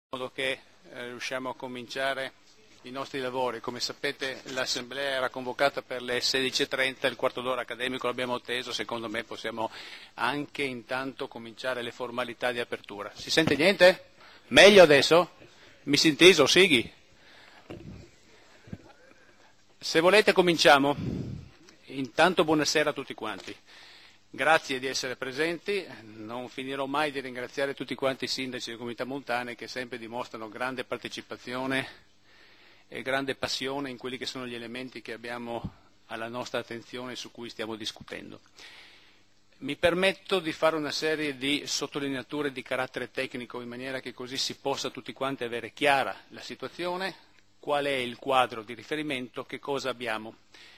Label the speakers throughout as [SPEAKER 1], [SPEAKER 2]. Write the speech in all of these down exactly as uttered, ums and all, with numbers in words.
[SPEAKER 1] in modo che eh, riusciamo a cominciare i nostri lavori. Come sapete l'assemblea era convocata per le sedici e trenta, il quarto d'ora accademico l'abbiamo atteso, secondo me possiamo anche intanto cominciare le formalità di apertura. Si sente niente? Meglio adesso? Mi si inteso, Sighi? Se volete cominciamo. Intanto buonasera a tutti quanti. Grazie di essere presenti, non finirò mai di ringraziare tutti quanti i sindaci delle comunità montane che sempre dimostrano grande partecipazione e grande passione in quelli che sono gli elementi che abbiamo alla nostra attenzione e su cui stiamo discutendo. Mi permetto di fare una serie di sottolineature di carattere tecnico in maniera che così si possa tutti quanti avere chiara la situazione, qual è il quadro di riferimento, che cosa abbiamo.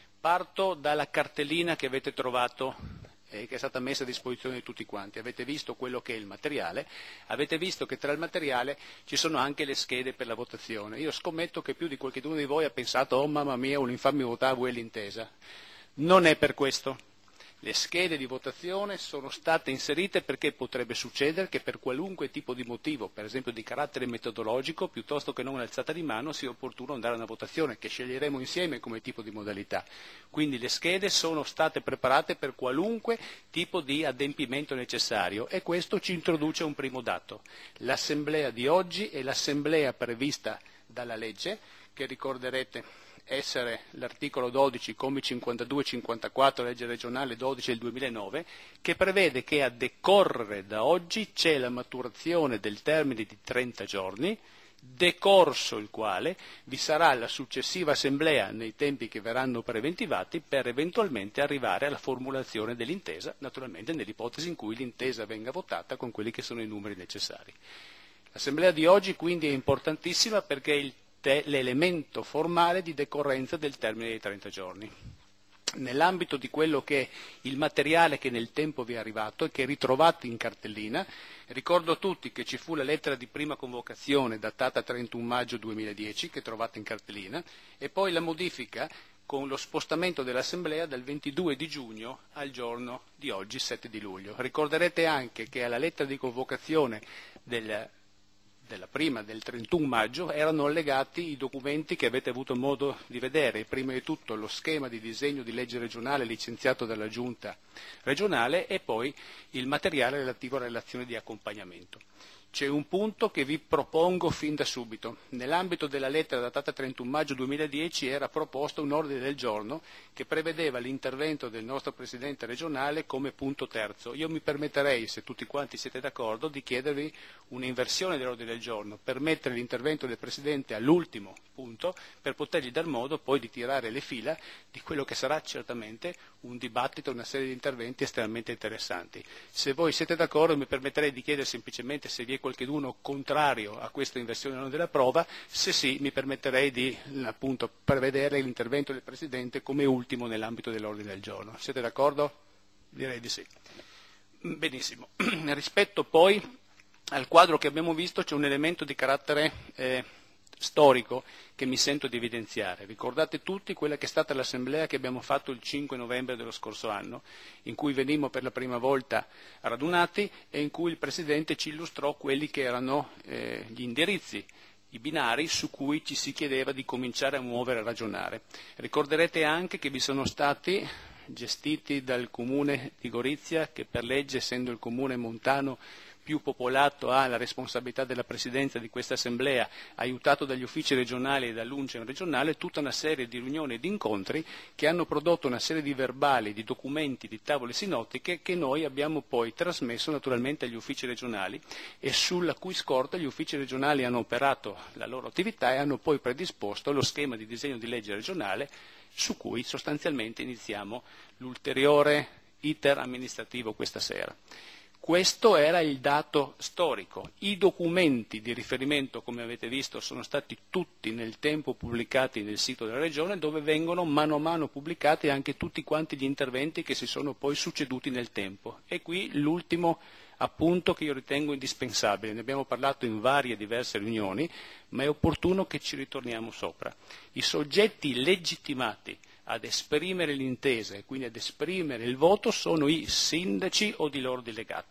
[SPEAKER 1] Parto dalla cartellina che avete trovato e che è stata messa a disposizione di tutti quanti. Avete visto quello che è il materiale, avete visto che tra il materiale ci sono anche le schede per la votazione. Io scommetto che più di qualcuno di voi ha pensato oh mamma mia, un'infame votavo e l'intesa. Non è per questo. Le schede di votazione sono state inserite perché potrebbe succedere che per qualunque tipo di motivo, per esempio di carattere metodologico, piuttosto che non un'alzata di mano, sia opportuno andare a una votazione che sceglieremo insieme come tipo di modalità. Quindi le schede sono state preparate per qualunque tipo di adempimento necessario e questo ci introduce un primo dato. L'assemblea di oggi è l'assemblea prevista dalla legge, che ricorderete essere l'articolo dodici, commi cinquantadue e cinquantaquattro, legge regionale dodici del duemilanove, che prevede che a decorrere da oggi c'è la maturazione del termine di trenta giorni, decorso il quale vi sarà la successiva assemblea nei tempi che verranno preventivati per eventualmente arrivare alla formulazione dell'intesa, naturalmente nell'ipotesi in cui l'intesa venga votata con quelli che sono i numeri necessari. L'assemblea di oggi quindi è importantissima perché il l'elemento formale di decorrenza del termine dei trenta giorni. Nell'ambito di quello che è il materiale che nel tempo vi è arrivato e che ritrovate in cartellina, ricordo a tutti che ci fu la lettera di prima convocazione datata trentuno maggio duemiladieci, che trovate in cartellina, e poi la modifica con lo spostamento dell'Assemblea dal ventidue di giugno al giorno di oggi, sette di luglio. Ricorderete anche che alla lettera di convocazione del della prima del trentuno maggio erano allegati i documenti che avete avuto modo di vedere, prima di tutto lo schema di disegno di legge regionale licenziato dalla Giunta regionale e poi il materiale relativo alla relazione di accompagnamento. C'è un punto che vi propongo fin da subito. Nell'ambito della lettera datata trentuno maggio duemiladieci era proposto un ordine del giorno che prevedeva l'intervento del nostro Presidente regionale come punto terzo. Io mi permetterei, se tutti quanti siete d'accordo, di chiedervi un'inversione dell'ordine del giorno per mettere l'intervento del Presidente all'ultimo punto per potergli dar modo poi di tirare le fila di quello che sarà certamente un dibattito, una serie di interventi estremamente interessanti. Se voi siete d'accordo mi permetterei di chiedere semplicemente se vi è qualcuno contrario a questa inversione della prova, se sì mi permetterei di appunto prevedere l'intervento del Presidente come ultimo nell'ambito dell'ordine del giorno. Siete d'accordo? Direi di sì. Benissimo. Rispetto poi al quadro che abbiamo visto c'è un elemento di carattere eh, storico che mi sento di evidenziare. Ricordate tutti quella che è stata l'assemblea che abbiamo fatto il cinque novembre dello scorso anno, in cui venimmo per la prima volta radunati e in cui il Presidente ci illustrò quelli che erano eh, gli indirizzi, i binari su cui ci si chiedeva di cominciare a muovere e a ragionare. Ricorderete anche che vi sono stati gestiti dal Comune di Gorizia, che per legge, essendo il comune montano più popolato, ha la responsabilità della presidenza di questa assemblea, aiutato dagli uffici regionali e dall'Uncem regionale, tutta una serie di riunioni e di incontri che hanno prodotto una serie di verbali, di documenti, di tavole sinottiche che noi abbiamo poi trasmesso naturalmente agli uffici regionali e sulla cui scorta gli uffici regionali hanno operato la loro attività e hanno poi predisposto lo schema di disegno di legge regionale su cui sostanzialmente iniziamo l'ulteriore iter amministrativo questa sera. Questo era il dato storico. I documenti di riferimento, come avete visto, sono stati tutti nel tempo pubblicati nel sito della Regione, dove vengono mano a mano pubblicati anche tutti quanti gli interventi che si sono poi succeduti nel tempo. E qui l'ultimo appunto che io ritengo indispensabile. Ne abbiamo parlato in varie diverse riunioni, ma è opportuno che ci ritorniamo sopra. I soggetti legittimati ad esprimere l'intesa e quindi ad esprimere il voto sono i sindaci o di loro delegati.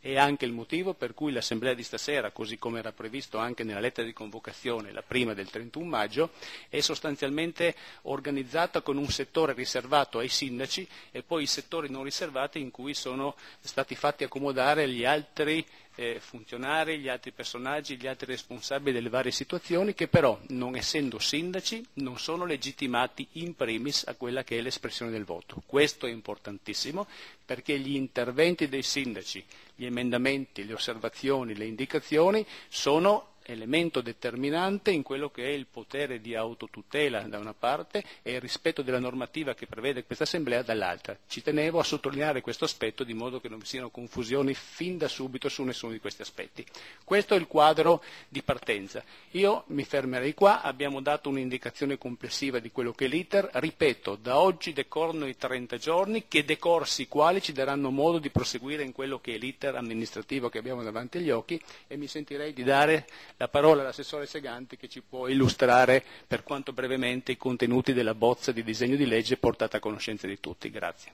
[SPEAKER 1] È anche il motivo per cui l'assemblea di stasera, così come era previsto anche nella lettera di convocazione, la prima del trentuno maggio, è sostanzialmente organizzata con un settore riservato ai sindaci e poi i settori non riservati in cui sono stati fatti accomodare gli altri eh, funzionari, gli altri personaggi, gli altri responsabili delle varie situazioni che però, non essendo sindaci, non sono legittimati in primis a quella che è l'espressione del voto. Questo è importantissimo perché gli interventi dei sindaci, gli emendamenti, le osservazioni, le indicazioni sono elemento determinante in quello che è il potere di autotutela da una parte e il rispetto della normativa che prevede questa Assemblea dall'altra. Ci tenevo a sottolineare questo aspetto di modo che non vi siano confusioni fin da subito su nessuno di questi aspetti. Questo è il quadro di partenza. Io mi fermerei qua, abbiamo dato un'indicazione complessiva di quello che è l'iter, ripeto, da oggi decorrono i trenta giorni, che decorsi i quali ci daranno modo di proseguire in quello che è l'iter amministrativo che abbiamo davanti agli occhi e mi sentirei di dare la parola all'assessore Seganti che ci può illustrare per quanto brevemente i contenuti della bozza di disegno di legge portata a conoscenza di tutti. Grazie.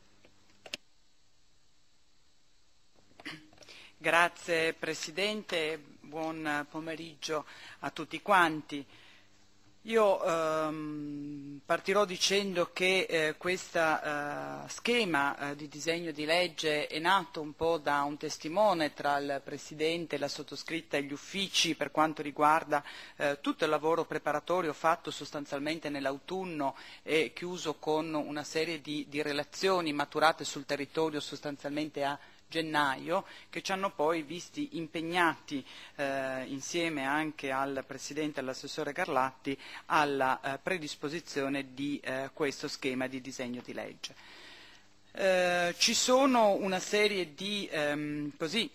[SPEAKER 2] Grazie Presidente, buon pomeriggio a tutti quanti. Io ehm, partirò dicendo che eh, questo eh, schema eh, di disegno di legge è nato un po' da un testimone tra il Presidente, la sottoscritta e gli uffici per quanto riguarda eh, tutto il lavoro preparatorio fatto sostanzialmente nell'autunno e chiuso con una serie di, di relazioni maturate sul territorio sostanzialmente a gennaio, che ci hanno poi visti impegnati eh, insieme anche al Presidente e all'assessore Garlatti alla eh, predisposizione di eh, questo schema di disegno di legge. Eh, ci sono una serie di ehm, così,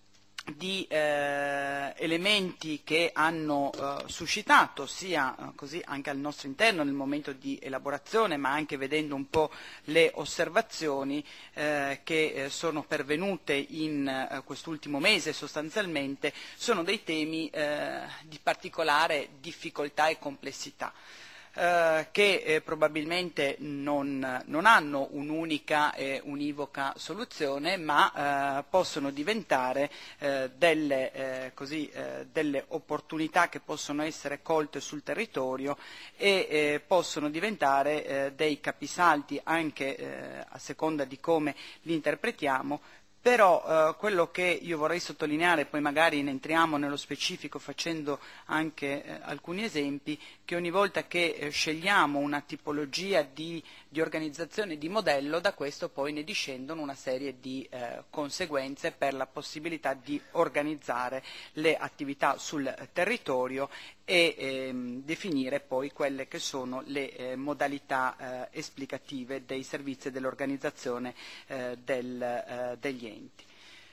[SPEAKER 2] di eh, elementi che hanno eh, suscitato sia eh, così anche al nostro interno nel momento di elaborazione, ma anche vedendo un po' le osservazioni eh, che eh, sono pervenute in eh, quest'ultimo mese sostanzialmente, sono dei temi eh, di particolare difficoltà e complessità. Eh, che eh, probabilmente non, non hanno un'unica e univoca soluzione, ma eh, possono diventare eh, delle, eh, così, eh, delle opportunità che possono essere colte sul territorio e eh, possono diventare eh, dei capisaldi anche eh, a seconda di come li interpretiamo. Però eh, quello che io vorrei sottolineare, poi magari ne entriamo nello specifico facendo anche eh, alcuni esempi, che ogni volta che eh, scegliamo una tipologia di, di organizzazione, di modello, da questo poi ne discendono una serie di eh, conseguenze per la possibilità di organizzare le attività sul territorio e ehm, definire poi quelle che sono le eh, modalità eh, esplicative dei servizi e dell'organizzazione eh, del, eh, degli enti.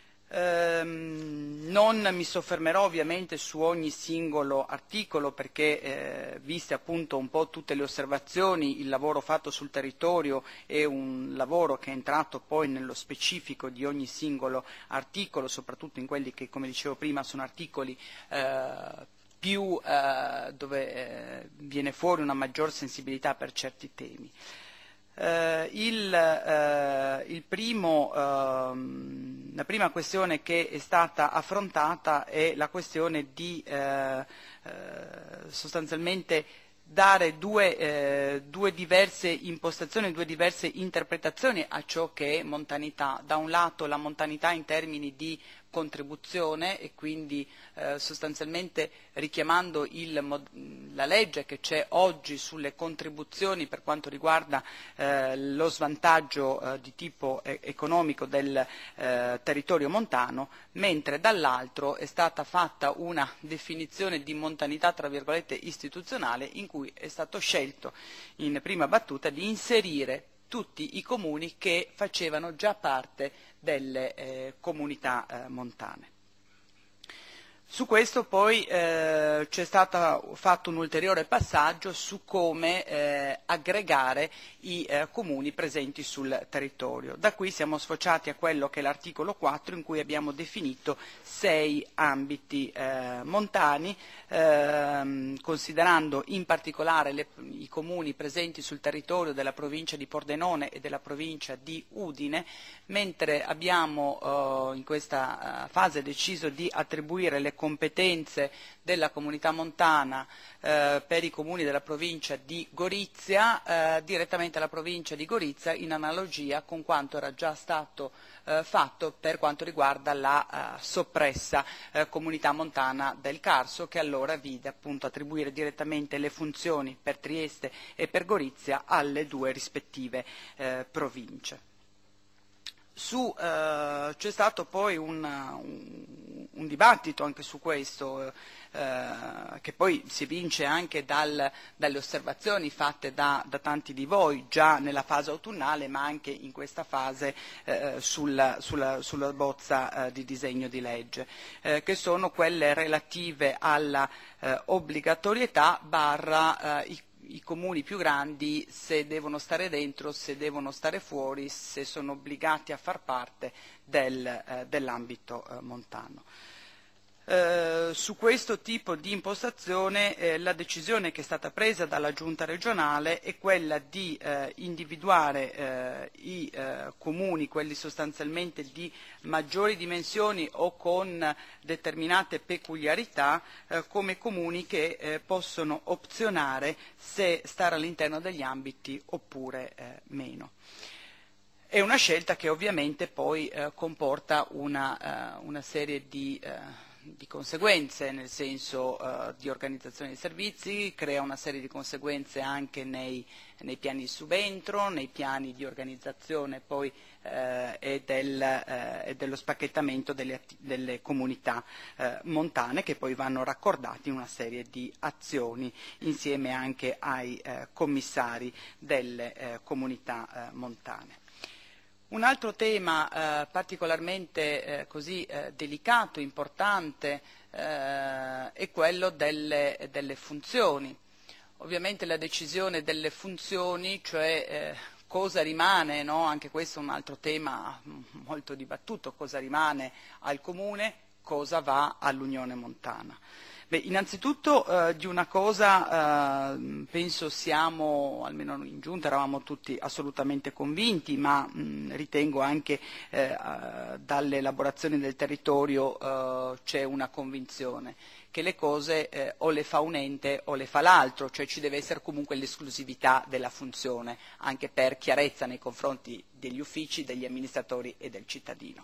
[SPEAKER 2] Ehm, non mi soffermerò ovviamente su ogni singolo articolo perché eh, viste appunto un po' tutte le osservazioni, il lavoro fatto sul territorio è un lavoro che è entrato poi nello specifico di ogni singolo articolo, soprattutto in quelli che, come dicevo prima, sono articoli eh, più eh, dove eh, viene fuori una maggior sensibilità per certi temi. Eh, il, eh, il primo, ehm, la prima questione che è stata affrontata è la questione di eh, eh, sostanzialmente dare due, eh, due diverse impostazioni, due diverse interpretazioni a ciò che è montanità. Da un lato la montanità in termini di contribuzione e quindi eh, sostanzialmente richiamando il, la legge che c'è oggi sulle contribuzioni per quanto riguarda eh, lo svantaggio eh, di tipo eh, economico del eh, territorio montano, mentre dall'altro è stata fatta una definizione di montanità tra virgolette istituzionale in cui è stato scelto in prima battuta di inserire tutti i comuni che facevano già parte delle eh, comunità eh, montane. Su questo poi eh, c'è stato fatto un ulteriore passaggio su come eh, aggregare i eh, comuni presenti sul territorio. Da qui siamo sfociati a quello che è l'articolo quattro, in cui abbiamo definito sei ambiti eh, montani, ehm, considerando in particolare le, i comuni presenti sul territorio della provincia di Pordenone e della provincia di Udine, mentre abbiamo eh, in questa eh, fase deciso di attribuire le competenze della comunità montana eh, per i comuni della provincia di Gorizia eh, direttamente alla provincia di Gorizia, in analogia con quanto era già stato eh, fatto per quanto riguarda la eh, soppressa eh, comunità montana del Carso, che allora vide appunto attribuire direttamente le funzioni per Trieste e per Gorizia alle due rispettive eh, province. Su, eh, c'è stato poi un, un, un dibattito anche su questo, eh, che poi si evince anche dal, dalle osservazioni fatte da, da tanti di voi già nella fase autunnale, ma anche in questa fase eh, sulla, sulla, sulla bozza eh, di disegno di legge, eh, che sono quelle relative alla eh, obbligatorietà barra eh, i i comuni più grandi, se devono stare dentro, se devono stare fuori, se sono obbligati a far parte del, eh, dell'ambito eh, montano. Eh, su questo tipo di impostazione eh, la decisione che è stata presa dalla Giunta regionale è quella di eh, individuare eh, i eh, comuni, quelli sostanzialmente di maggiori dimensioni o con determinate peculiarità, eh, come comuni che eh, possono opzionare se stare all'interno degli ambiti oppure eh, meno. È una scelta che ovviamente poi eh, comporta una, uh, una serie di uh, di conseguenze, nel senso uh, di organizzazione dei servizi, crea una serie di conseguenze anche nei, nei piani di subentro, nei piani di organizzazione poi eh, e, del, eh, e dello spacchettamento delle, delle comunità eh, montane, che poi vanno raccordati in una serie di azioni insieme anche ai eh, commissari delle eh, comunità eh, montane. Un altro tema eh, particolarmente eh, così eh, delicato, importante, eh, è quello delle, delle funzioni. Ovviamente la decisione delle funzioni, cioè eh, cosa rimane, no? Anche questo è un altro tema molto dibattuto, cosa rimane al Comune, cosa va all'Unione Montana. Beh, innanzitutto eh, di una cosa eh, penso siamo, almeno in Giunta eravamo tutti assolutamente convinti, ma mh, ritengo anche eh, dalle elaborazioni del territorio eh, c'è una convinzione che le cose eh, o le fa un ente o le fa l'altro, cioè ci deve essere comunque l'esclusività della funzione, anche per chiarezza nei confronti degli uffici, degli amministratori e del cittadino.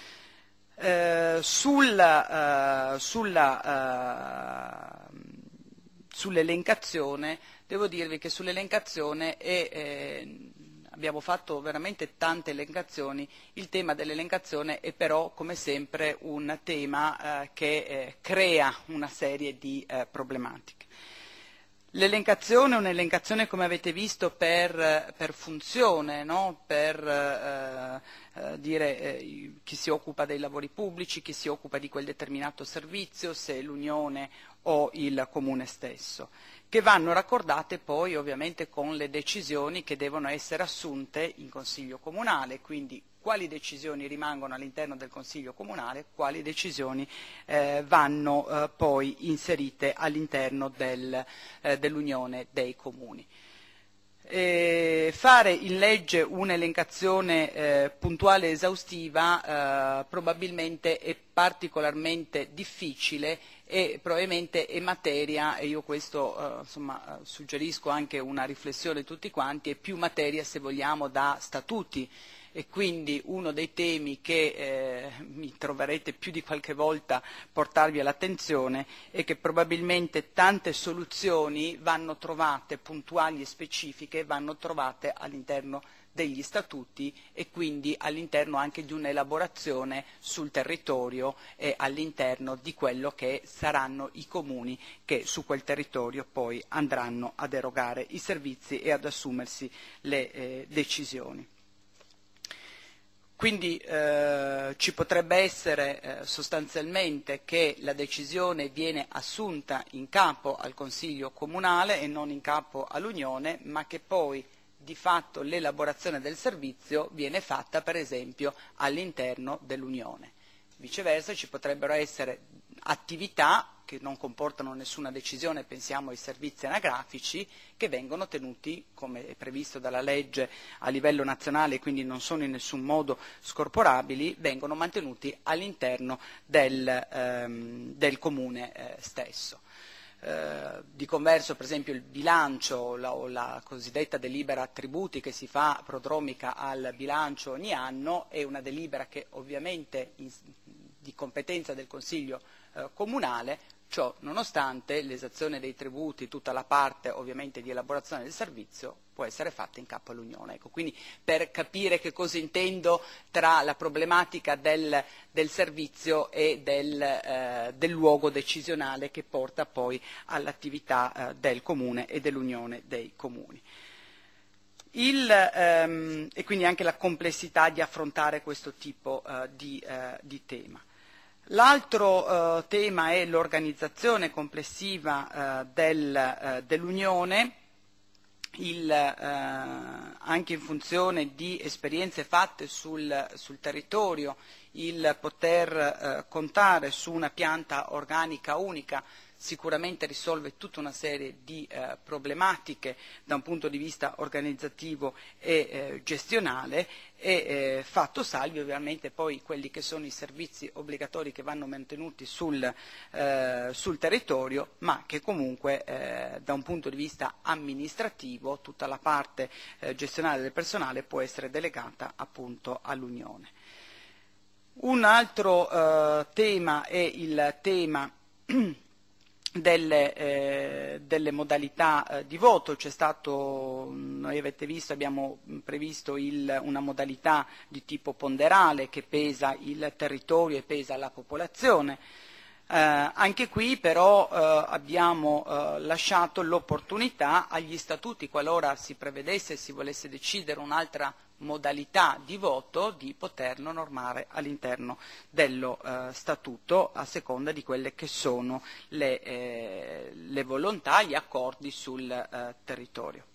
[SPEAKER 2] Eh, sulla, uh, sulla, uh, sull'elencazione, devo dirvi che sull'elencazione è, eh, abbiamo fatto veramente tante elencazioni, il tema dell'elencazione è però come sempre un tema eh, che eh, crea una serie di eh, problematiche. L'elencazione è un'elencazione, come avete visto, per, per funzione, no? Per eh, eh, dire eh, chi si occupa dei lavori pubblici, chi si occupa di quel determinato servizio, se è l'Unione o il Comune stesso, che vanno raccordate poi ovviamente con le decisioni che devono essere assunte in Consiglio Comunale, quindi quali decisioni rimangono all'interno del Consiglio Comunale, quali decisioni eh, vanno eh, poi inserite all'interno del, eh, dell'Unione dei Comuni. E fare in legge un'elencazione eh, puntuale e esaustiva eh, probabilmente è particolarmente difficile e probabilmente è materia, e io questo eh, insomma, suggerisco anche una riflessione tutti quanti, è più materia, se vogliamo, da statuti. E quindi uno dei temi che eh, mi troverete più di qualche volta portarvi all'attenzione è che probabilmente tante soluzioni vanno trovate, puntuali e specifiche, vanno trovate all'interno degli statuti e quindi all'interno anche di un'elaborazione sul territorio e all'interno di quello che saranno i comuni che su quel territorio poi andranno ad erogare i servizi e ad assumersi le eh, decisioni. Quindi eh, ci potrebbe essere eh, sostanzialmente che la decisione viene assunta in capo al Consiglio Comunale e non in capo all'Unione, ma che poi di fatto l'elaborazione del servizio viene fatta per esempio all'interno dell'Unione. Viceversa ci potrebbero essere attività che non comportano nessuna decisione, pensiamo ai servizi anagrafici, che vengono tenuti, come è previsto dalla legge, a livello nazionale e quindi non sono in nessun modo scorporabili, vengono mantenuti all'interno del, ehm, del comune eh, stesso. Eh, di converso, per esempio, il bilancio la, o la cosiddetta delibera attributi che si fa prodromica al bilancio ogni anno è una delibera che ovviamente in, di competenza del Consiglio eh, Comunale. Ciò nonostante l'esazione dei tributi, tutta la parte ovviamente di elaborazione del servizio può essere fatta in capo all'Unione. Ecco, quindi per capire che cosa intendo tra la problematica del, del servizio e del, eh, del luogo decisionale che porta poi all'attività eh, del Comune e dell'Unione dei Comuni. Il, ehm, e quindi anche la complessità di affrontare questo tipo eh, di, eh, di tema. L'altro eh, tema è l'organizzazione complessiva eh, del, eh, dell'Unione, il, eh, anche in funzione di esperienze fatte sul, sul territorio, il poter eh, contare su una pianta organica unica sicuramente risolve tutta una serie di eh, problematiche da un punto di vista organizzativo e eh, gestionale e eh, fatto salvi ovviamente poi quelli che sono i servizi obbligatori che vanno mantenuti sul, eh, sul territorio, ma che comunque eh, da un punto di vista amministrativo tutta la parte eh, gestionale del personale può essere delegata appunto all'Unione. Un altro eh, tema è il tema Delle, eh, delle modalità eh, di voto. C'è stato, noi avete visto, abbiamo previsto il, una modalità di tipo ponderale che pesa il territorio e pesa la popolazione. Eh, anche qui però eh, abbiamo eh, lasciato l'opportunità agli statuti, qualora si prevedesse e si volesse decidere un'altra modalità di voto, di poterlo normare all'interno dello eh, statuto a seconda di quelle che sono le, eh, le volontà, gli accordi sul eh, territorio.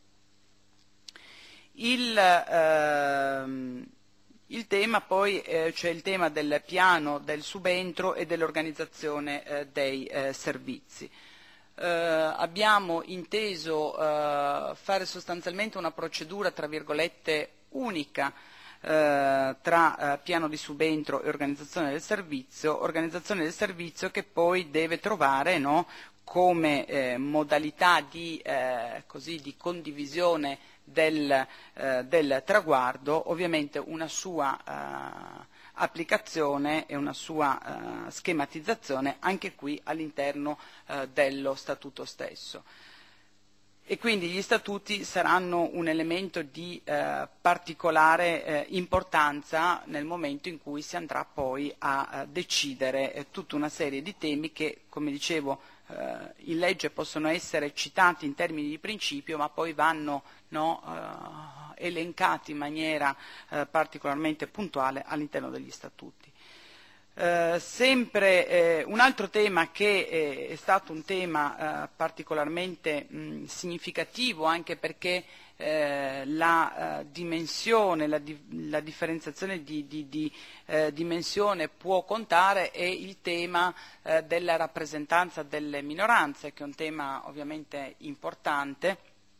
[SPEAKER 2] Il, ehm, il tema poi, eh, c'è il tema del piano del subentro e dell'organizzazione eh, dei eh, servizi. Eh, abbiamo inteso eh, fare sostanzialmente una procedura tra virgolette unica eh, tra eh, piano di subentro e organizzazione del servizio, organizzazione del servizio che poi deve trovare, no, come eh, modalità di, eh, così, di condivisione del, eh, del traguardo ovviamente una sua eh, applicazione e una sua eh, schematizzazione anche qui all'interno eh, dello statuto stesso. E quindi gli statuti saranno un elemento di eh, particolare eh, importanza nel momento in cui si andrà poi a, a decidere eh, tutta una serie di temi che, come dicevo, eh, in legge possono essere citati in termini di principio, ma poi vanno no, eh, elencati in maniera eh, particolarmente puntuale all'interno degli statuti. Eh, sempre eh, un altro tema che eh, è stato un tema eh, particolarmente mh, significativo anche perché eh, la eh, dimensione, la, di, la differenziazione di, di, di eh, dimensione può contare è il tema eh, della rappresentanza delle minoranze, che è un tema ovviamente importante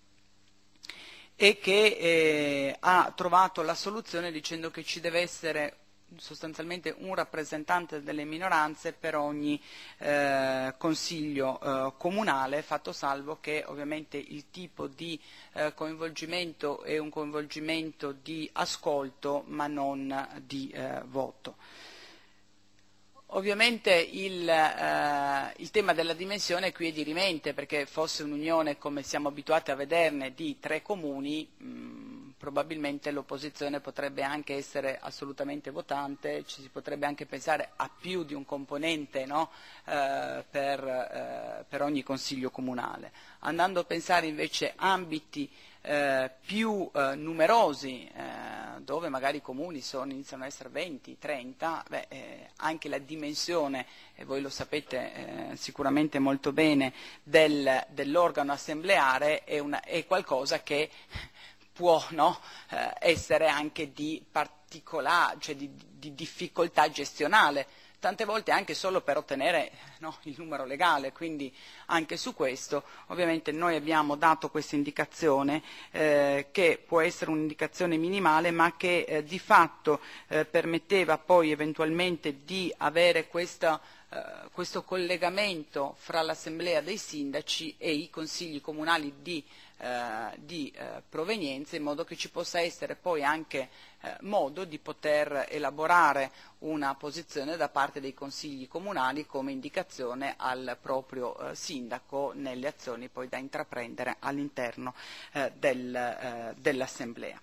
[SPEAKER 2] e che eh, ha trovato la soluzione dicendo che ci deve essere sostanzialmente un rappresentante delle minoranze per ogni eh, consiglio eh, comunale, fatto salvo che ovviamente il tipo di eh, coinvolgimento è un coinvolgimento di ascolto ma non di eh, voto. Ovviamente il, eh, il tema della dimensione qui è dirimente, perché fosse un'unione come siamo abituati a vederne di tre comuni, mh, probabilmente l'opposizione potrebbe anche essere assolutamente votante, ci si potrebbe anche pensare a più di un componente no? eh, per, eh, per ogni consiglio comunale. Andando a pensare invece ambiti eh, più eh, numerosi, eh, dove magari i comuni sono, iniziano ad essere venti, trenta, beh, eh, anche la dimensione, e voi lo sapete eh, sicuramente molto bene, del, dell'organo assembleare è, una, è qualcosa che può, no, eh, essere anche di particolare, cioè di, di difficoltà gestionale, tante volte anche solo per ottenere, no, il numero legale, quindi anche su questo ovviamente noi abbiamo dato questa indicazione eh, che può essere un'indicazione minimale, ma che eh, di fatto eh, permetteva poi eventualmente di avere questa, eh, questo collegamento fra l'assemblea dei sindaci e i consigli comunali di Eh, di eh, provenienza, in modo che ci possa essere poi anche eh, modo di poter elaborare una posizione da parte dei consigli comunali come indicazione al proprio eh, sindaco nelle azioni poi da intraprendere all'interno eh, del, eh, dell'assemblea.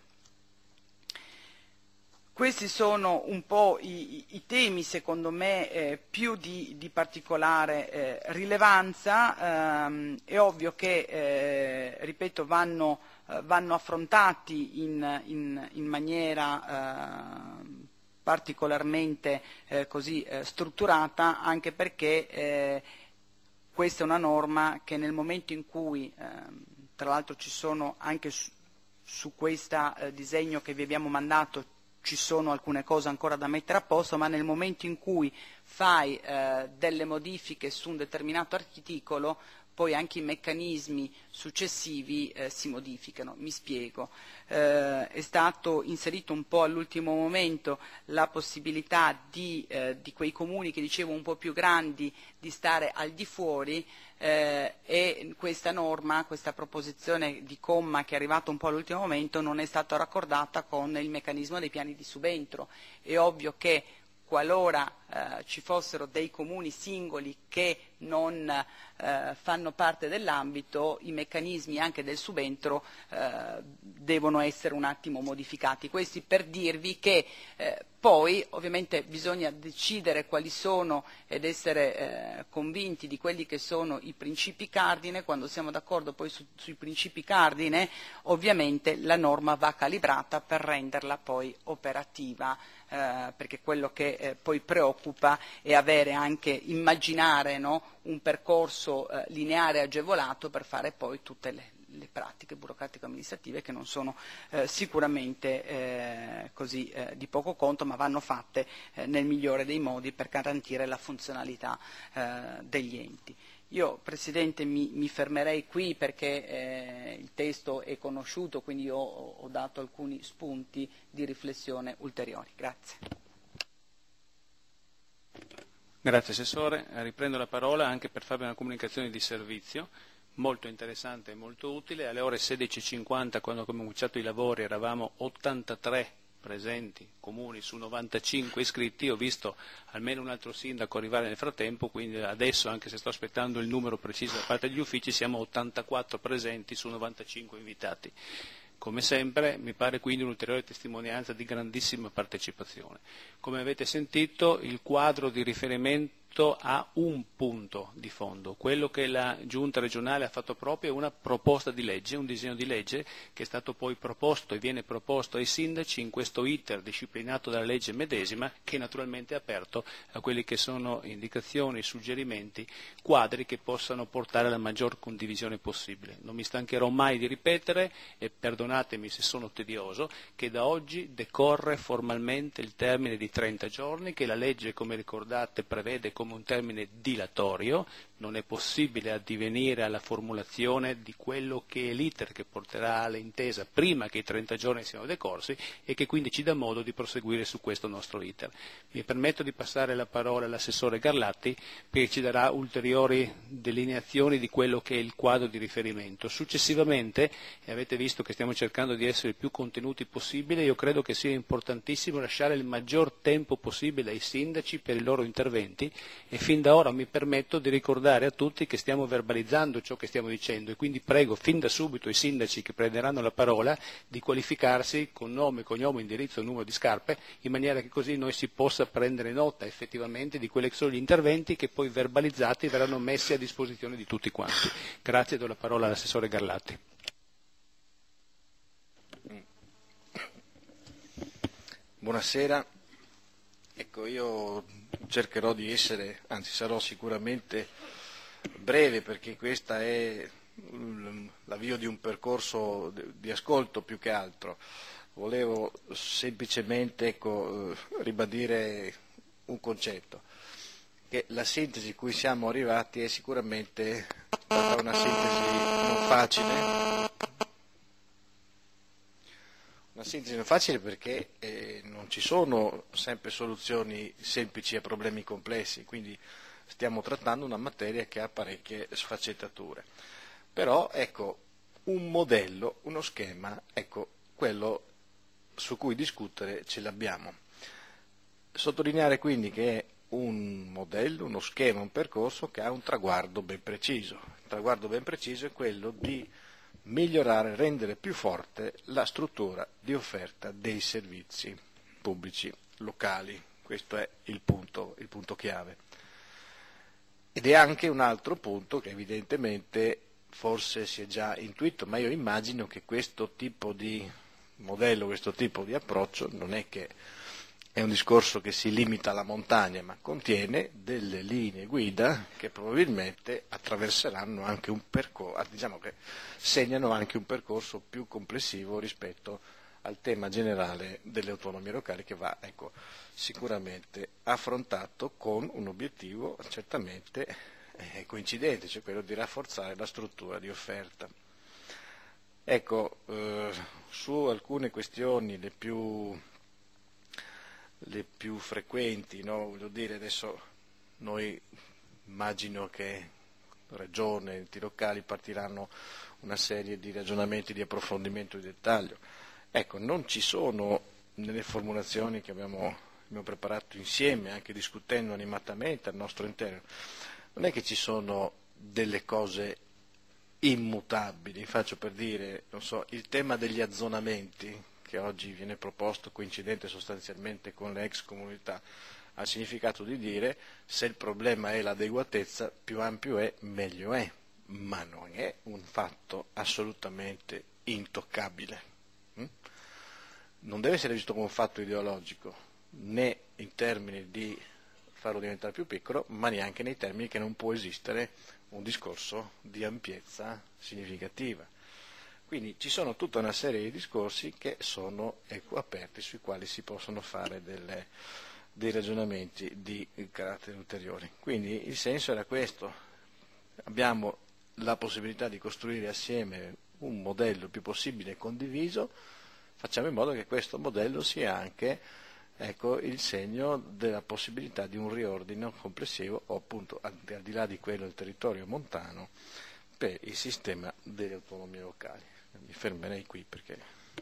[SPEAKER 2] Questi sono un po' i, i temi, secondo me, eh, più di, di particolare eh, rilevanza. Ehm, è ovvio che, eh, ripeto, vanno, eh, vanno affrontati in, in, in maniera eh, particolarmente eh, così, eh, strutturata, anche perché eh, questa è una norma che nel momento in cui, eh, tra l'altro ci sono anche su, su questo eh, disegno che vi abbiamo mandato, ci sono alcune cose ancora da mettere a posto, ma nel momento in cui fai eh, delle modifiche su un determinato articolo, poi anche i meccanismi successivi eh, si modificano. Mi spiego. Eh, è stato inserito un po' all'ultimo momento la possibilità di, eh, di quei comuni che dicevo un po' più grandi di stare al di fuori, eh, e questa norma, questa proposizione di comma che è arrivata un po' all'ultimo momento non è stata raccordata con il meccanismo dei piani di subentro. È ovvio che qualora eh, ci fossero dei comuni singoli che non eh, fanno parte dell'ambito, i meccanismi anche del subentro eh, devono essere un attimo modificati. Questi per dirvi che eh, poi ovviamente bisogna decidere quali sono ed essere eh, convinti di quelli che sono i principi cardine. Quando siamo d'accordo poi su, sui principi cardine, ovviamente la norma va calibrata per renderla poi operativa. Eh, perché quello che eh, poi preoccupa è avere anche, immaginare, no, un percorso eh, lineare e agevolato per fare poi tutte le, le pratiche burocratico-amministrative che non sono eh, sicuramente eh, così eh, di poco conto, ma vanno fatte eh, nel migliore dei modi per garantire la funzionalità eh, degli enti. Io, Presidente, mi, mi fermerei qui perché eh, il testo è conosciuto, quindi io ho, ho dato alcuni spunti di riflessione ulteriori. Grazie.
[SPEAKER 1] Grazie Assessore. Riprendo la parola anche per farvi una comunicazione di servizio molto interessante e molto utile. Alle ore sedici e cinquanta, quando abbiamo cominciato i lavori, eravamo ottantatré presenti comuni su novantacinque iscritti. Ho visto almeno un altro sindaco arrivare nel frattempo, quindi adesso, anche se sto aspettando il numero preciso da parte degli uffici, siamo ottantaquattro presenti su novantacinque invitati. Come sempre mi pare quindi un'ulteriore testimonianza di grandissima partecipazione. Come avete sentito, il quadro di riferimento ha un punto di fondo. Quello che la Giunta regionale ha fatto proprio è una proposta di legge, un disegno di legge che è stato poi proposto e viene proposto ai sindaci in questo iter disciplinato dalla legge medesima, che naturalmente è aperto a quelli che sono indicazioni, suggerimenti, quadri che possano portare alla maggior condivisione possibile. Non mi stancherò mai di ripetere, e perdonatemi se sono tedioso, che da oggi decorre formalmente il termine di trenta giorni, che la legge, come ricordate, prevede come un termine dilatorio. Non è possibile addivenire alla formulazione di quello che è l'iter che porterà all'intesa prima che i trenta giorni siano decorsi, e che quindi ci dà modo di proseguire su questo nostro iter. Mi permetto di passare la parola all'assessore Garlatti, perché ci darà ulteriori delineazioni di quello che è il quadro di riferimento. Successivamente, e avete visto che stiamo cercando di essere il più contenuti possibile, io credo che sia importantissimo lasciare il maggior tempo possibile ai sindaci per i loro interventi, e fin da ora mi permetto di ricordare ricordare a tutti che stiamo verbalizzando ciò che stiamo dicendo e quindi prego fin da subito i sindaci che prenderanno la parola di qualificarsi con nome, cognome, indirizzo e numero di scarpe, in maniera che così noi si possa prendere nota effettivamente di quelli che sono gli interventi che poi verbalizzati verranno messi a disposizione di tutti quanti. Grazie, do la parola all'assessore Garlatti.
[SPEAKER 3] Buonasera, ecco io cercherò di essere, anzi sarò sicuramente breve perché questa è l'avvio di un percorso di ascolto più che altro. Volevo semplicemente ecco, ribadire un concetto, che la sintesi a cui siamo arrivati è sicuramente stata una sintesi non facile. Una sintesi non facile perché eh, non ci sono sempre soluzioni semplici a problemi complessi, quindi stiamo trattando una materia che ha parecchie sfaccettature. Però ecco, un modello, uno schema, ecco, quello su cui discutere ce l'abbiamo. Sottolineare quindi che è un modello, uno schema, un percorso che ha un traguardo ben preciso. Il traguardo ben preciso è quello di migliorare, rendere più forte la struttura di offerta dei servizi pubblici locali. Questo è il punto, il punto chiave. Ed è anche un altro punto che evidentemente forse si è già intuito, ma io immagino che questo tipo di modello, questo tipo di approccio non è che è un discorso che si limita alla montagna, ma contiene delle linee guida che probabilmente attraverseranno anche un percorso, diciamo che segnano anche un percorso più complessivo rispetto al tema generale delle autonomie locali che va ecco, sicuramente affrontato con un obiettivo certamente eh, coincidente, cioè quello di rafforzare la struttura di offerta. Ecco, eh, su alcune questioni le più le più frequenti, no? Voglio dire, adesso noi immagino che Regione, enti locali partiranno una serie di ragionamenti di approfondimento di dettaglio. Ecco, non ci sono nelle formulazioni che abbiamo, abbiamo preparato insieme, anche discutendo animatamente al nostro interno, non è che ci sono delle cose immutabili, faccio per dire, non so, il tema degli azzonamenti, che oggi viene proposto coincidente sostanzialmente con le ex comunità, ha il significato di dire se il problema è l'adeguatezza, più ampio è, meglio è, ma non è un fatto assolutamente intoccabile. Non deve essere visto come un fatto ideologico, né in termini di farlo diventare più piccolo, ma neanche nei termini che non può esistere un discorso di ampiezza significativa. Quindi ci sono tutta una serie di discorsi che sono ecco, aperti, sui quali si possono fare delle, dei ragionamenti di carattere ulteriore. Quindi il senso era questo, abbiamo la possibilità di costruire assieme un modello il più possibile condiviso, facciamo in modo che questo modello sia anche ecco, il segno della possibilità di un riordino complessivo, o appunto al, al di là di quello del territorio montano, per il sistema delle autonomie locali. Mi fermerei qui perché...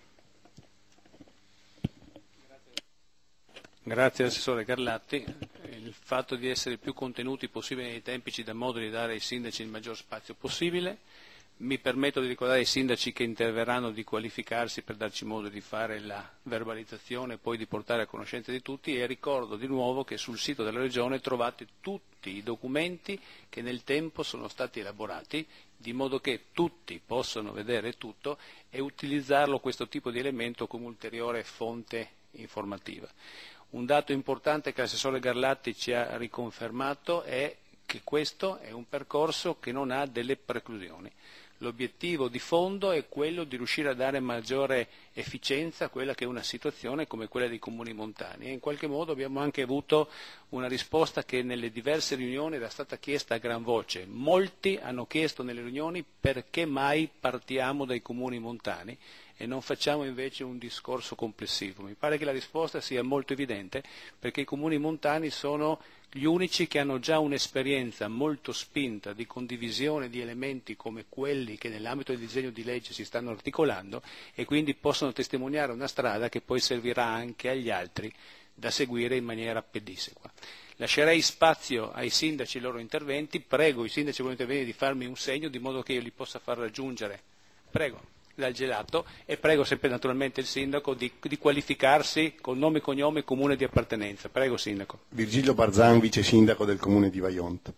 [SPEAKER 1] Grazie all'assessore Garlatti. Il fatto di essere il più contenuti possibile nei tempi ci dà modo di dare ai sindaci il maggior spazio possibile. Mi permetto di ricordare ai sindaci che interverranno di qualificarsi per darci modo di fare la verbalizzazione e poi di portare a conoscenza di tutti e ricordo di nuovo che sul sito della Regione trovate tutti i documenti che nel tempo sono stati elaborati di modo che tutti possano vedere tutto e utilizzarlo questo tipo di elemento come ulteriore fonte informativa. Un dato importante che l'assessore Garlatti ci ha riconfermato è che questo è un percorso che non ha delle preclusioni. L'obiettivo di fondo è quello di riuscire a dare maggiore efficienza a quella che è una situazione come quella dei comuni montani e in qualche modo abbiamo anche avuto una risposta che nelle diverse riunioni era stata chiesta a gran voce. Molti hanno chiesto nelle riunioni perché mai partiamo dai comuni montani e non facciamo invece un discorso complessivo. Mi pare che la risposta sia molto evidente perché i comuni montani sono gli unici che hanno già un'esperienza molto spinta di condivisione di elementi come quelli che nell'ambito del disegno di legge si stanno articolando e quindi possono testimoniare una strada che poi servirà anche agli altri da seguire in maniera pedissequa. Lascerei spazio ai sindaci e ai loro interventi, prego i sindaci che vogliono intervenire di farmi un segno di modo che io li possa far raggiungere. Prego, dal gelato, e prego sempre naturalmente il sindaco di, di qualificarsi col nome e cognome e comune di appartenenza. Prego sindaco.
[SPEAKER 4] Virgilio Barzan, vice sindaco del comune di Vajont.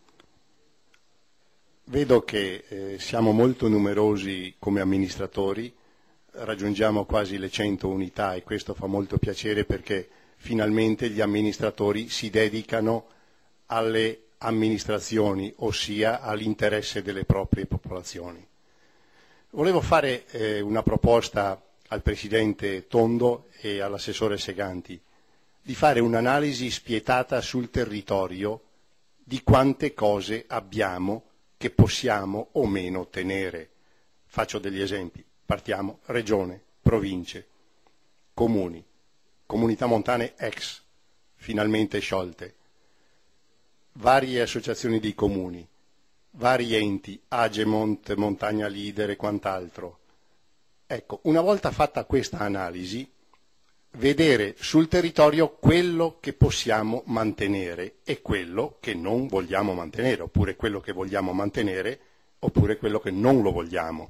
[SPEAKER 4] Vedo che eh, siamo molto numerosi come amministratori, raggiungiamo quasi le cento unità e questo fa molto piacere perché finalmente gli amministratori si dedicano alle amministrazioni, ossia all'interesse delle proprie popolazioni. Volevo fare eh, una proposta al Presidente Tondo e all'assessore Seganti di fare un'analisi spietata sul territorio di quante cose abbiamo che possiamo o meno tenere. Faccio degli esempi. Partiamo, regione, province, comuni, comunità montane ex, finalmente sciolte, varie associazioni di comuni, vari enti, Agemont, Montagna Leader e quant'altro. Ecco, una volta fatta questa analisi, vedere sul territorio quello che possiamo mantenere e quello che non vogliamo mantenere, oppure quello che vogliamo mantenere, oppure quello che non lo vogliamo.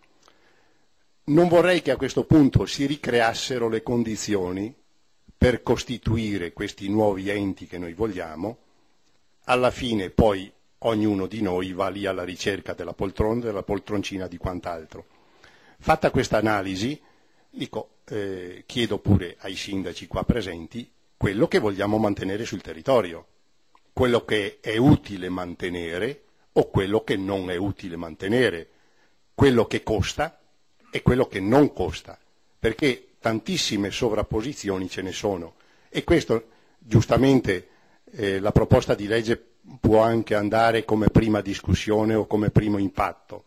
[SPEAKER 4] Non vorrei che a questo punto si ricreassero le condizioni per costituire questi nuovi enti che noi vogliamo, alla fine poi ognuno di noi va lì alla ricerca della poltrona, della poltroncina, di quant'altro. Fatta questa analisi, dico, eh, chiedo pure ai sindaci qua presenti quello che vogliamo mantenere sul territorio, quello che è utile mantenere o quello che non è utile mantenere, quello che costa e quello che non costa, perché tantissime sovrapposizioni ce ne sono e questo giustamente eh, la proposta di legge può anche andare come prima discussione o come primo impatto,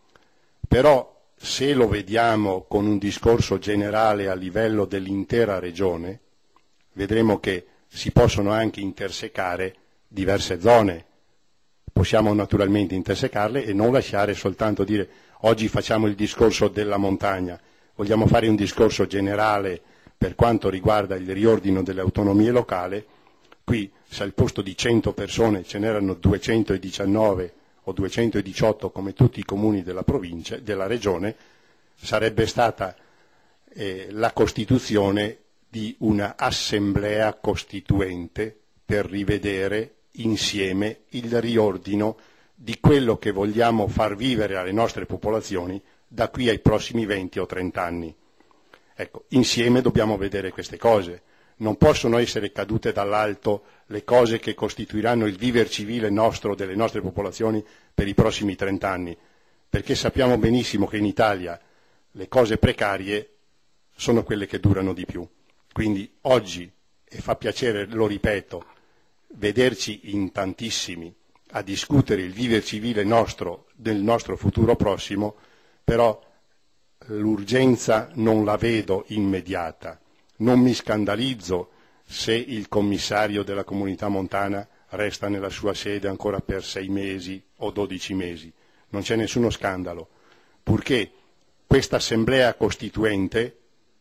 [SPEAKER 4] però se lo vediamo con un discorso generale a livello dell'intera regione, vedremo che si possono anche intersecare diverse zone. Possiamo naturalmente intersecarle e non lasciare soltanto dire oggi facciamo il discorso della montagna, vogliamo fare un discorso generale per quanto riguarda il riordino delle autonomie locali. Qui se al posto di cento persone ce n'erano duecentodiciannove o duecentodiciotto come tutti i comuni della provincia, della regione, sarebbe stata eh, la costituzione di una assemblea costituente per rivedere insieme il riordino di quello che vogliamo far vivere alle nostre popolazioni da qui ai prossimi venti o trenta anni. Ecco, insieme dobbiamo vedere queste cose. Non possono essere cadute dall'alto le cose che costituiranno il viver civile nostro, delle nostre popolazioni, per i prossimi trent'anni, perché sappiamo benissimo che in Italia le cose precarie sono quelle che durano di più. Quindi oggi, e fa piacere, lo ripeto, vederci in tantissimi a discutere il viver civile nostro, del nostro futuro prossimo, però l'urgenza non la vedo immediata. Non mi scandalizzo se il commissario della comunità montana resta nella sua sede ancora per sei mesi o dodici mesi. Non c'è nessuno scandalo, purché questa assemblea costituente,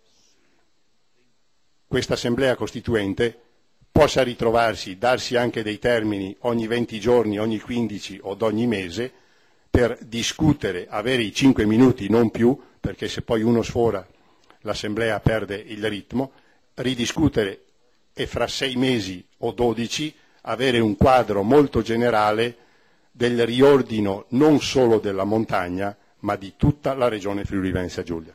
[SPEAKER 4] questa assemblea costituente possa ritrovarsi, darsi anche dei termini ogni venti giorni, ogni quindici o ad ogni mese per discutere, avere i cinque minuti, non più, perché se poi uno sfora l'assemblea perde il ritmo, ridiscutere e fra sei mesi o dodici avere un quadro molto generale del riordino non solo della montagna, ma di tutta la regione Friuli Venezia Giulia.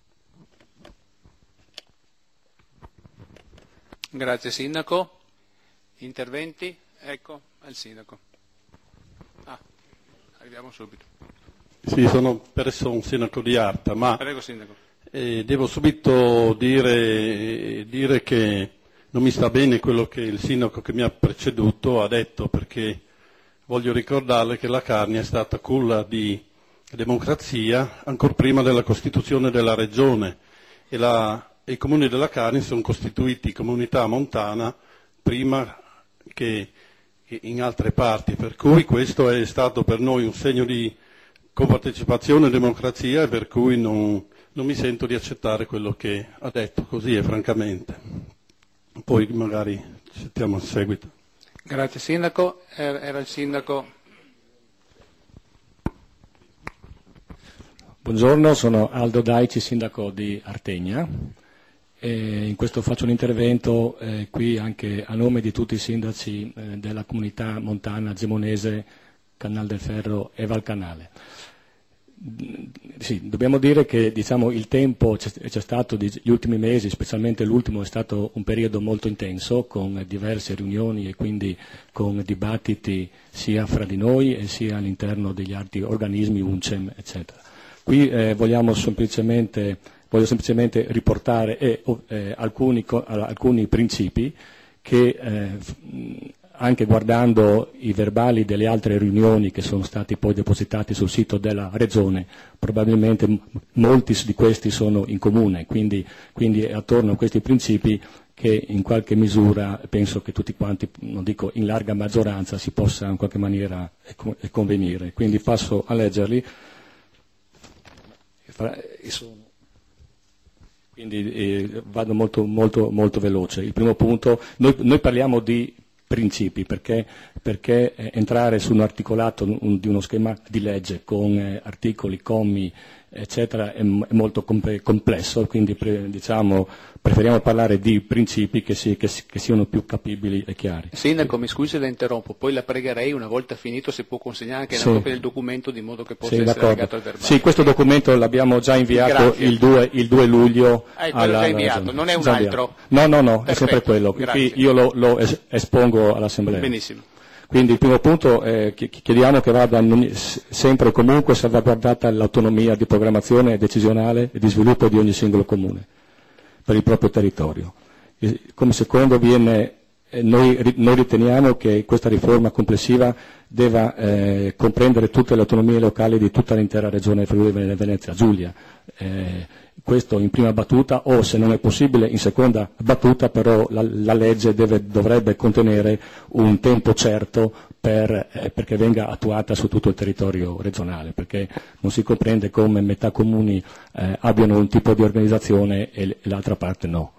[SPEAKER 1] Grazie Sindaco. Interventi? Ecco, al Sindaco. Ah, arriviamo subito.
[SPEAKER 5] Sì, sono per essere un sindaco di Arta, ma
[SPEAKER 1] Prego Sindaco.
[SPEAKER 5] eh, devo subito dire, dire che non mi sta bene quello che il sindaco che mi ha preceduto ha detto, perché voglio ricordarle che la Carnia è stata culla di democrazia ancora prima della costituzione della regione e la, i comuni della Carnia sono costituiti comunità montana prima che, che in altre parti, per cui questo è stato per noi un segno di compartecipazione e democrazia e per cui non, non mi sento di accettare quello che ha detto, così è francamente. Poi magari sentiamo in seguito.
[SPEAKER 1] Grazie Sindaco. Era il Sindaco.
[SPEAKER 6] Buongiorno, sono Aldo Daici, Sindaco di Artegna. E in questo faccio un intervento eh, qui anche a nome di tutti i sindaci eh, della comunità montana gemonese, Canal del Ferro e Valcanale. Sì, dobbiamo dire che diciamo, il tempo c'è, c'è stato, gli ultimi mesi, specialmente l'ultimo, è stato un periodo molto intenso con diverse riunioni e quindi con dibattiti sia fra di noi e sia all'interno degli altri organismi, UNCEM, eccetera. Qui eh, vogliamo semplicemente, voglio semplicemente riportare eh, eh, alcuni, alcuni principi che eh, anche guardando i verbali delle altre riunioni che sono stati poi depositati sul sito della Regione, probabilmente molti di questi sono in comune, quindi, quindi è attorno a questi principi che in qualche misura penso che tutti quanti, non dico in larga maggioranza, si possa in qualche maniera convenire. Quindi passo a leggerli. Quindi eh, vado molto, molto, molto veloce. Il primo punto, noi, noi parliamo di principi, perché, perché eh, entrare su un articolato un, di uno schema di legge con eh, articoli, commi, eccetera, è, è molto comp- complesso, quindi pre, diciamo, preferiamo parlare di principi che, si, che, che siano più capibili e chiari.
[SPEAKER 1] Sindaco, mi scusi se la interrompo, poi la pregherei una volta finito se può consegnare anche
[SPEAKER 6] sì.
[SPEAKER 1] una copia del documento di modo che possa
[SPEAKER 6] sì,
[SPEAKER 1] essere
[SPEAKER 6] d'accordo.
[SPEAKER 1] legato al verbale.
[SPEAKER 6] Sì, questo documento l'abbiamo già inviato il due, il due luglio.
[SPEAKER 1] Ah, è quello
[SPEAKER 6] alla,
[SPEAKER 1] già inviato, non è un altro?
[SPEAKER 6] No, no, no,
[SPEAKER 1] Perfetto.
[SPEAKER 6] È sempre quello.
[SPEAKER 1] Grazie.
[SPEAKER 6] Io lo, lo es- espongo all'Assemblea.
[SPEAKER 1] Benissimo.
[SPEAKER 6] Quindi il primo punto è che chiediamo che vada sempre e comunque salvaguardata l'autonomia di programmazione decisionale e di sviluppo di ogni singolo comune per il proprio territorio. E come secondo viene, eh, noi, noi riteniamo che questa riforma complessiva debba eh, comprendere tutte le autonomie locali di tutta l'intera regione Friuli Venezia Giulia. Eh, questo in prima battuta o se non è possibile in seconda battuta, però la, la legge deve, dovrebbe contenere un tempo certo per, eh, perché venga attuata su tutto il territorio regionale, perché non si comprende come metà comuni eh, abbiano un tipo di organizzazione e l'altra parte no.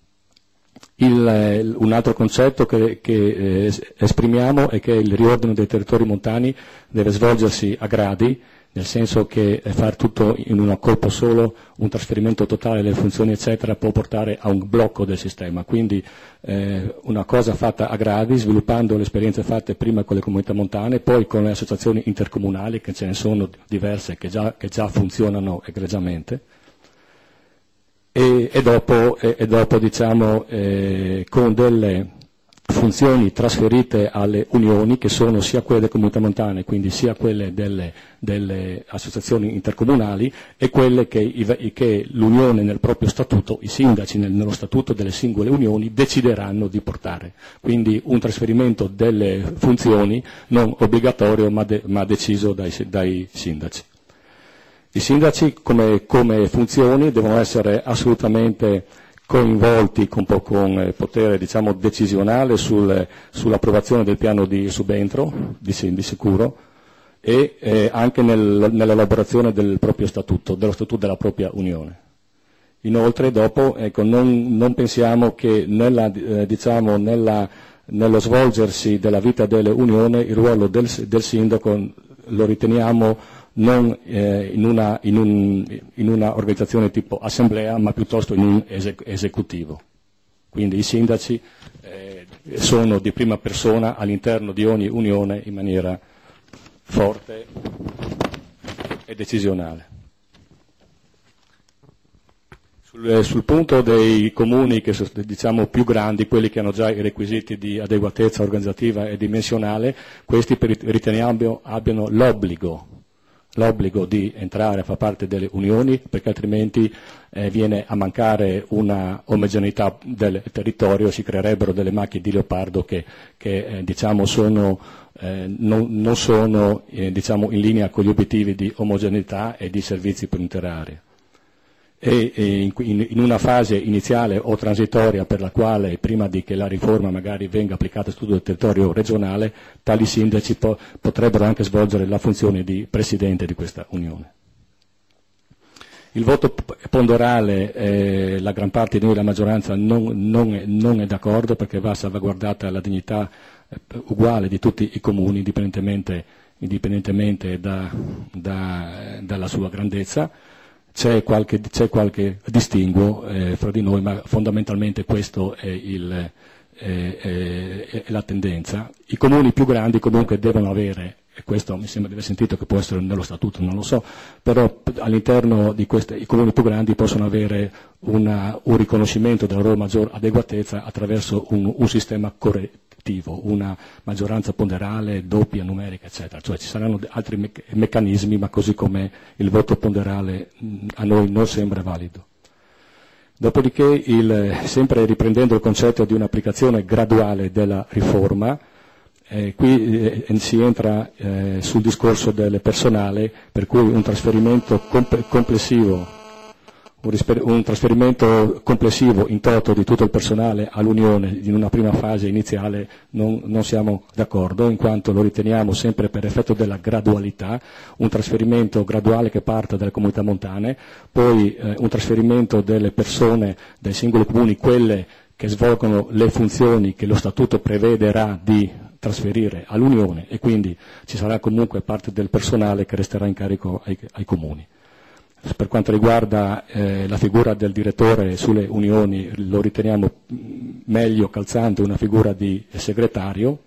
[SPEAKER 6] Il, un altro concetto che, che eh, esprimiamo è che il riordino dei territori montani deve svolgersi a gradi, nel senso che far tutto in un colpo solo, un trasferimento totale delle funzioni eccetera può portare a un blocco del sistema, quindi eh, una cosa fatta a gradi, sviluppando le esperienze fatte prima con le comunità montane, poi con le associazioni intercomunali, che ce ne sono diverse che già, che già funzionano egregiamente, e, e dopo, e, e dopo diciamo eh, con delle funzioni trasferite alle unioni, che sono sia quelle delle comunità montane, quindi sia quelle delle, delle associazioni intercomunali, e quelle che, i, che l'unione nel proprio statuto, i sindaci nel, nello statuto delle singole unioni decideranno di portare. Quindi un trasferimento delle funzioni non obbligatorio ma, de, ma deciso dai, dai sindaci. I sindaci come, come funzioni devono essere assolutamente coinvolti con, con eh, potere diciamo, decisionale sul, sull'approvazione del piano di subentro, di, di sicuro, e eh, anche nel, nell'elaborazione del proprio statuto, dello statuto della propria unione. Inoltre dopo ecco, non, non pensiamo che nella, eh, diciamo, nella, nello svolgersi della vita delle unioni il ruolo del, del sindaco lo riteniamo non eh, in, una, in, un, in una organizzazione tipo assemblea, ma piuttosto in un esec- esecutivo. Quindi i sindaci eh, sono di prima persona all'interno di ogni unione in maniera forte e decisionale. Sul, sul punto dei comuni che sono diciamo, più grandi, quelli che hanno già i requisiti di adeguatezza organizzativa e dimensionale, questi riteniamo abbiano l'obbligo l'obbligo di entrare a far parte delle unioni, perché altrimenti eh, viene a mancare una omogeneità del territorio, si creerebbero delle macchie di leopardo che, che eh, diciamo sono, eh, non, non sono eh, diciamo in linea con gli obiettivi di omogeneità e di servizi per l'intera area. E, e in, in una fase iniziale o transitoria per la quale prima di che la riforma magari venga applicata su tutto il territorio regionale, tali sindaci po- potrebbero anche svolgere la funzione di presidente di questa unione. Il voto ponderale, eh, la gran parte di noi, la maggioranza, non, non, è, non è d'accordo, perché va salvaguardata la dignità uguale di tutti i comuni, indipendentemente, indipendentemente da, da, dalla sua grandezza. C'è qualche, c'è qualche distinguo eh, fra di noi, ma fondamentalmente questo è, il, è, è, è la tendenza. I comuni più grandi comunque devono avere, e questo mi sembra di aver sentito che può essere nello statuto, non lo so, però all'interno di queste, i comuni più grandi possono avere una, un riconoscimento della loro maggior adeguatezza attraverso un, un sistema correttivo, una maggioranza ponderale, doppia, numerica, eccetera. Cioè ci saranno altri me- meccanismi, ma così come il voto ponderale mh, a noi non sembra valido. Dopodiché, il, sempre riprendendo il concetto di un'applicazione graduale della riforma, Eh, qui eh, si entra eh, sul discorso del personale, per cui un trasferimento comp- complessivo, un, risper- un trasferimento complessivo in toto di tutto il personale all'Unione in una prima fase iniziale non, non siamo d'accordo, in quanto lo riteniamo sempre per effetto della gradualità, un trasferimento graduale che parta dalle comunità montane, poi eh, un trasferimento delle persone dai singoli comuni, quelle che svolgono le funzioni che lo Statuto prevederà di trasferire all'Unione, e quindi ci sarà comunque parte del personale che resterà in carico ai, ai comuni. Per quanto riguarda eh, la figura del direttore sulle unioni, lo riteniamo meglio calzante una figura di segretario.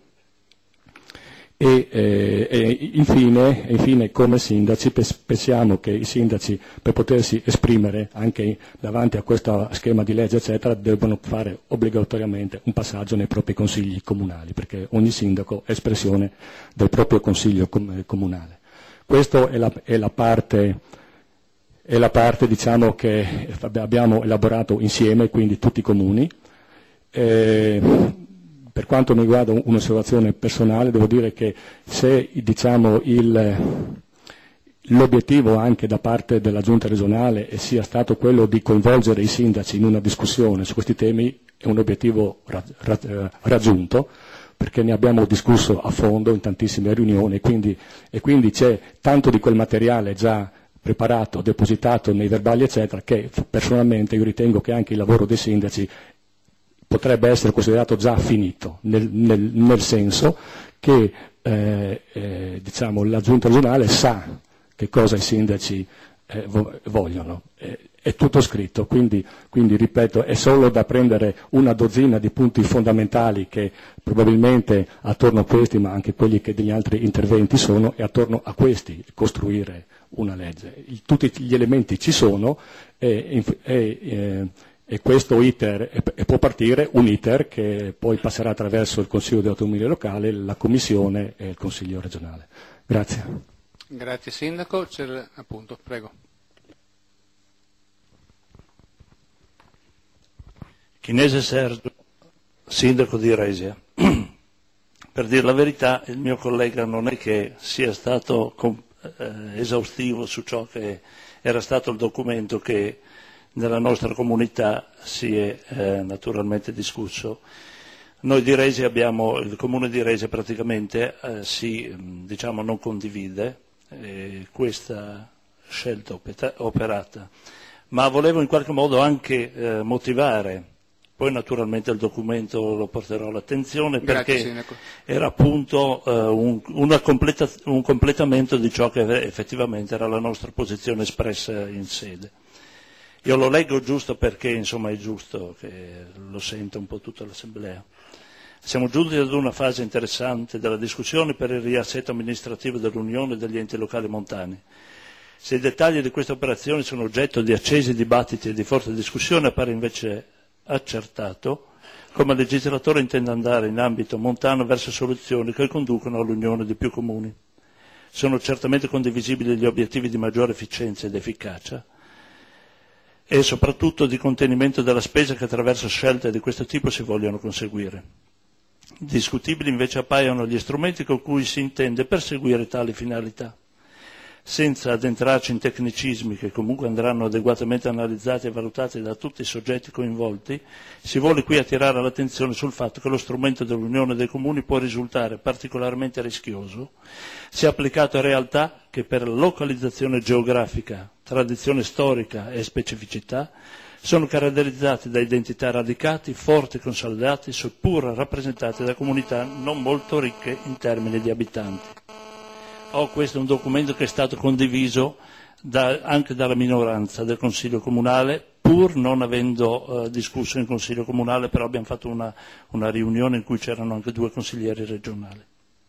[SPEAKER 6] E, eh, e infine, infine come sindaci pensiamo che i sindaci, per potersi esprimere anche davanti a questo schema di legge eccetera, devono fare obbligatoriamente un passaggio nei propri consigli comunali, perché ogni sindaco è espressione del proprio consiglio com- comunale. Questa è la, è la parte, è la parte diciamo, che abbiamo elaborato insieme, quindi tutti i comuni. Eh, Per quanto mi riguarda un'osservazione personale, devo dire che se diciamo, il, l'obiettivo anche da parte della Giunta regionale sia stato quello di coinvolgere i sindaci in una discussione su questi temi, è un obiettivo ra, ra, raggiunto, perché ne abbiamo discusso a fondo in tantissime riunioni, quindi, e quindi c'è tanto di quel materiale già preparato, depositato nei verbali eccetera, che personalmente io ritengo che anche il lavoro dei sindaci potrebbe essere considerato già finito, nel, nel, nel senso che eh, eh, diciamo, la Giunta regionale sa che cosa i sindaci eh, vo- vogliono, eh, è tutto scritto, quindi, quindi ripeto, è solo da prendere una dozzina di punti fondamentali che probabilmente attorno a questi, ma anche quelli che degli altri interventi sono, e attorno a questi costruire una legge. Il, tutti gli elementi ci sono e, e eh, E questo iter, e può partire un iter che poi passerà attraverso il Consiglio di autonomia locale, la Commissione e il Consiglio regionale. Grazie.
[SPEAKER 1] Grazie Sindaco. C'è, appunto, prego.
[SPEAKER 7] Chinese Sergio, Sindaco di Resia. Per dire la verità, il mio collega non è che sia stato eh, esaustivo su ciò che era stato il documento che nella nostra comunità si è eh, naturalmente discusso. Noi di Resia abbiamo, il comune di Resia praticamente eh, si diciamo non condivide eh, questa scelta opeta- operata, ma volevo in qualche modo anche eh, motivare, poi naturalmente il documento lo porterò all'attenzione perché Grazie, era appunto eh, un, una completa, un completamento di ciò che effettivamente era la nostra posizione espressa in sede. Io lo leggo giusto perché, insomma, è giusto che lo senta un po' tutta l'Assemblea. Siamo giunti ad una fase interessante della discussione per il riassetto amministrativo dell'Unione e degli enti locali montani. Se i dettagli di questa operazione sono oggetto di accesi dibattiti e di forte discussione, appare invece accertato come il legislatore intende andare in ambito montano verso soluzioni che conducono all'unione di più comuni. Sono certamente condivisibili gli obiettivi di maggiore efficienza ed efficacia, e soprattutto di contenimento della spesa che attraverso scelte di questo tipo si vogliono conseguire. Discutibili invece appaiono gli strumenti con cui si intende perseguire tali finalità. Senza addentrarci in tecnicismi che comunque andranno adeguatamente analizzati e valutati da tutti i soggetti coinvolti, si vuole qui attirare l'attenzione sul fatto che lo strumento dell'Unione dei Comuni può risultare particolarmente rischioso se applicato a realtà che per localizzazione geografica, tradizione storica e specificità sono caratterizzati da identità radicati, forti e consolidati, seppur rappresentati da comunità non molto ricche in termini di abitanti. Oh, questo è un documento che è stato condiviso da, anche dalla minoranza del Consiglio Comunale, pur non avendo eh, discusso in Consiglio Comunale, però abbiamo fatto una, una riunione in cui c'erano anche due consiglieri regionali.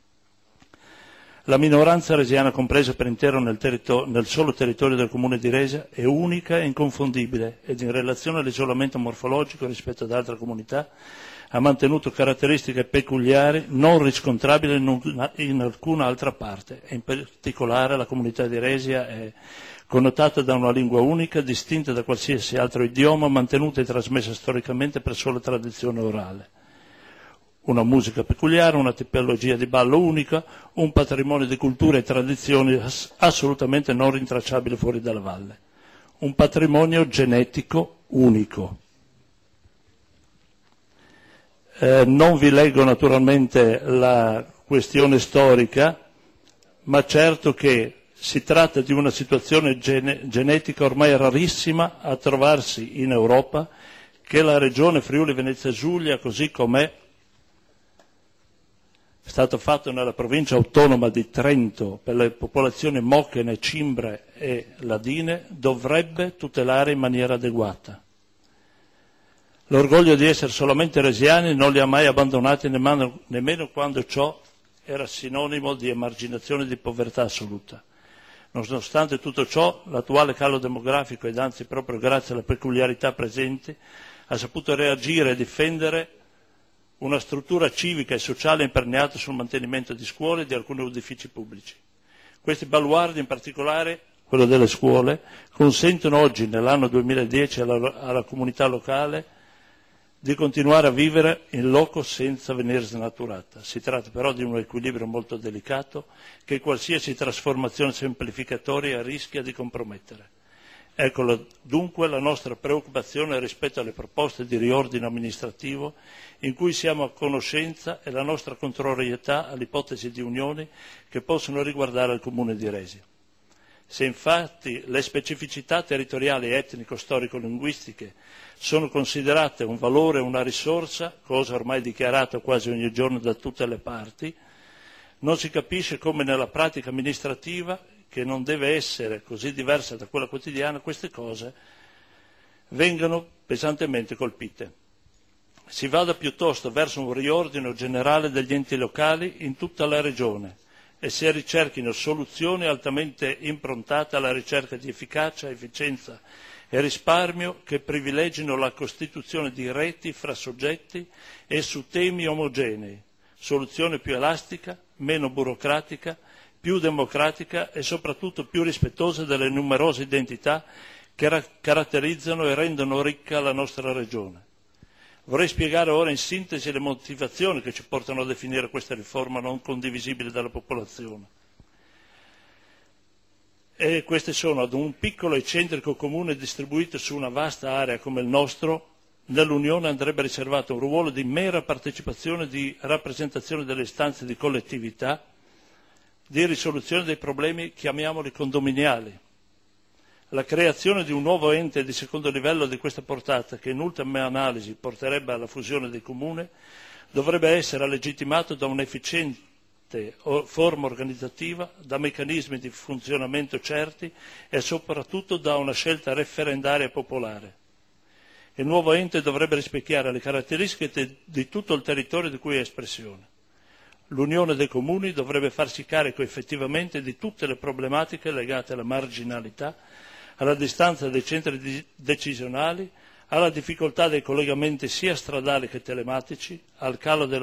[SPEAKER 7] La minoranza resiana compresa per intero nel, nel solo territorio del comune di Resia è unica e inconfondibile ed in relazione all'isolamento morfologico rispetto ad altre comunità ha mantenuto caratteristiche peculiari non riscontrabili in, in alcuna altra parte. E in particolare la comunità di Resia è connotata da una lingua unica, distinta da qualsiasi altro idioma, mantenuta e trasmessa storicamente per sola tradizione orale. Una musica peculiare, una tipologia di ballo unica, un patrimonio di cultura e tradizioni assolutamente non rintracciabile fuori dalla valle. Un patrimonio genetico unico. Eh, non vi leggo naturalmente la questione storica, ma certo che si tratta di una situazione gene- genetica ormai rarissima a trovarsi in Europa, che la regione Friuli Venezia Giulia, così com'è, è stato fatto nella provincia autonoma di Trento per le popolazioni mochene, cimbre e ladine, dovrebbe tutelare in maniera adeguata. L'orgoglio di essere solamente resiani non li ha mai abbandonati nemmeno, nemmeno quando ciò era sinonimo di emarginazione e di povertà assoluta. Nonostante tutto ciò, l'attuale calo demografico, ed anzi proprio grazie alle peculiarità presenti, ha saputo reagire e difendere una struttura civica e sociale imperniata sul mantenimento di scuole e di alcuni edifici pubblici. Questi baluardi, in particolare quello delle scuole, consentono oggi, nell'anno duemiladieci, alla, alla comunità locale di continuare a vivere in loco senza venire snaturata. Si tratta però di un equilibrio molto delicato che qualsiasi trasformazione semplificatoria rischia di compromettere. Ecco dunque la nostra preoccupazione rispetto alle proposte di riordino amministrativo in cui siamo a conoscenza e la nostra contrarietà all'ipotesi di unioni che possono riguardare il comune di Resia. Se infatti le specificità territoriali, etnico-storico-linguistiche sono considerate un valore e una risorsa, cosa ormai dichiarata quasi ogni giorno da tutte le parti, non si capisce come nella pratica amministrativa, che non deve essere così diversa da quella quotidiana, queste cose vengano pesantemente colpite. Si vada piuttosto verso un riordino generale degli enti locali in tutta la regione e si ricerchino soluzioni altamente improntate alla ricerca di efficacia, efficienza e risparmio che privilegino la costituzione di reti fra soggetti e su temi omogenei, soluzione più elastica, meno burocratica, più democratica e soprattutto più rispettosa delle numerose identità che ra- caratterizzano e rendono ricca la nostra regione. Vorrei spiegare ora in sintesi le motivazioni che ci portano a definire questa riforma non condivisibile dalla popolazione. E queste sono: ad un piccolo e centrico comune distribuito su una vasta area come il nostro, nell'Unione andrebbe riservato un ruolo di mera partecipazione, di rappresentazione delle istanze di collettività, di risoluzione dei problemi, chiamiamoli condominiali. La creazione di un nuovo ente di secondo livello di questa portata, che in ultima analisi porterebbe alla fusione dei comuni, dovrebbe essere legittimato da un'efficiente forma organizzativa, da meccanismi di funzionamento certi e soprattutto da una scelta referendaria e popolare. Il nuovo ente dovrebbe rispecchiare le caratteristiche di tutto il territorio di cui è espressione. L'Unione dei Comuni dovrebbe farsi carico effettivamente di tutte le problematiche legate alla marginalità, alla distanza dei centri decisionali, alla difficoltà dei collegamenti sia stradali che telematici, al calo della